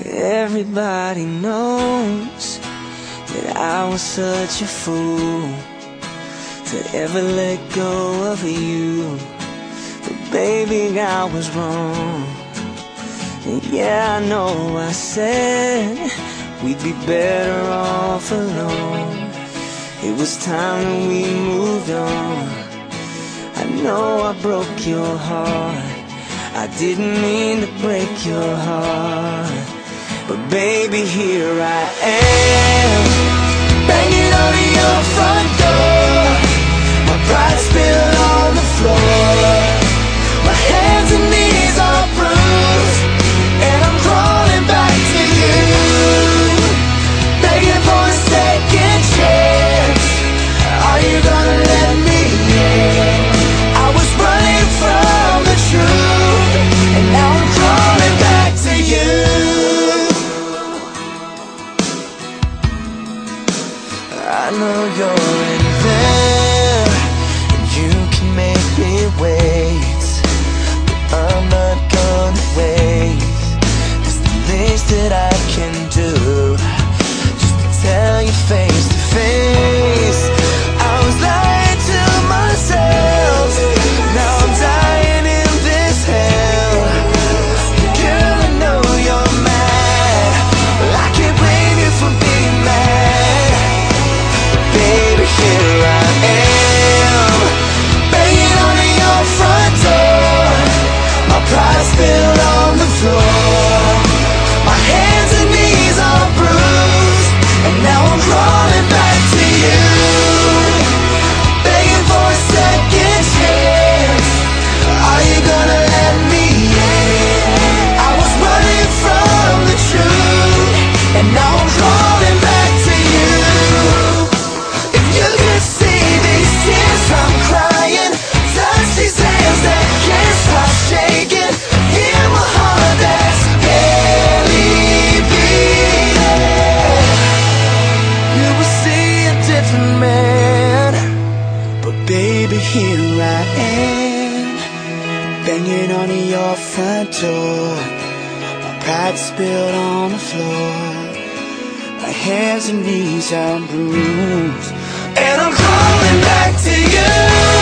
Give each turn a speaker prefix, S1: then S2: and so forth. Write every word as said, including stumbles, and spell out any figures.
S1: Everybody knows that I was such a fool to ever let go of you. But baby, I was wrong. And yeah, I know I said we'd be better off alone. It was time that we moved on. I know I broke your heart. I didn't mean to break your heart. But baby, here I am, banging on your front door. My pride spilled on the floor. My hands and knees are bruised, and I'm crawling back to you, begging for a second chance. Are you gonna let me in? I was running from the truth, and now I'm crawling back to you. I know you're in there, and you can make me wait, but I'm not gonna wait. There's the least that I can do, just to tell you face to face I was lying to myself. Now I'm dying in this hell. Girl, I know you're mad, but I can't blame you for being mad. Baby, here I am, banging on your front door. My pride spilled on the floor. My hands and knees are bruised, and now I'm crawling back to you, begging for a second chance. Are you gonna let me in? I was running from the truth, and now I'm crawling back to you. You can see these tears I'm crying, touch these hands that can't stop shaking, hear my heart that's barely beating. You will see a different man, but baby, here I am, banging on your front door. My pride spilled on the floor. My hands and knees are bruised, and I'm crawling back to you.